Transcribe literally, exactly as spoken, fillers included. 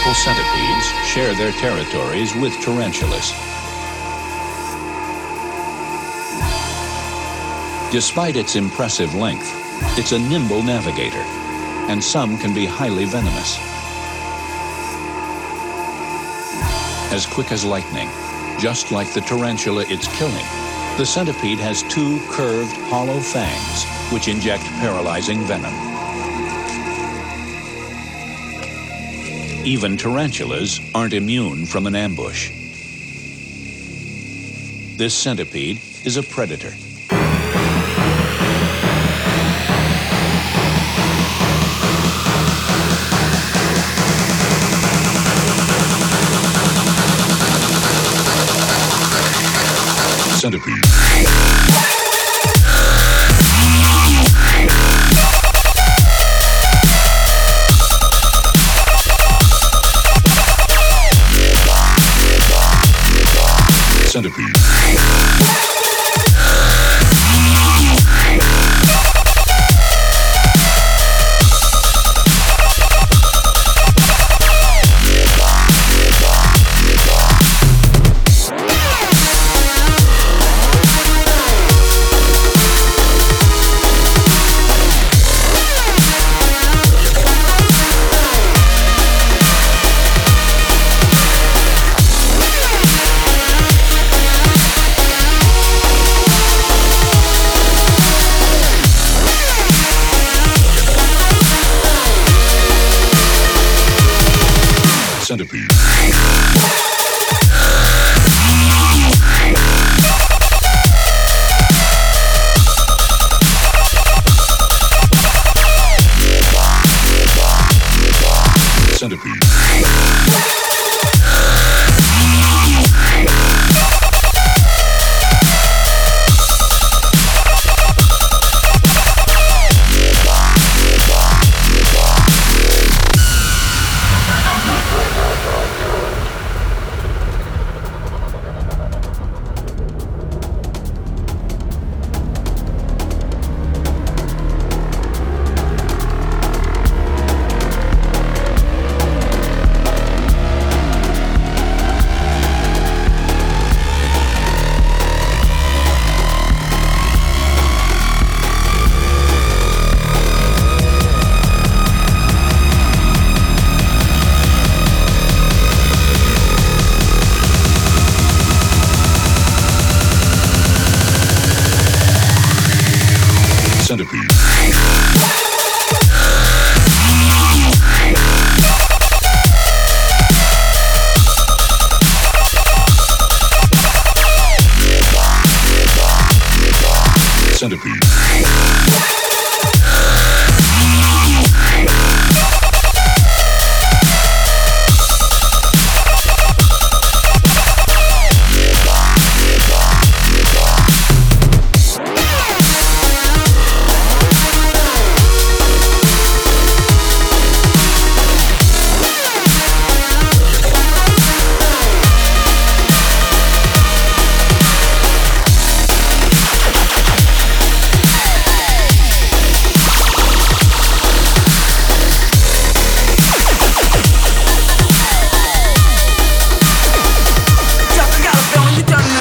tropical centipedes share their territories with tarantulas. Despite its impressive length, it's a nimble navigator, and some can be highly venomous. As quick as lightning, just like the tarantula it's killing, the centipede has two curved, hollow fangs which inject paralyzing venom. Even tarantulas aren't immune from an ambush. This centipede is a predator. Centipede. Centipede. Centipede. Centipede.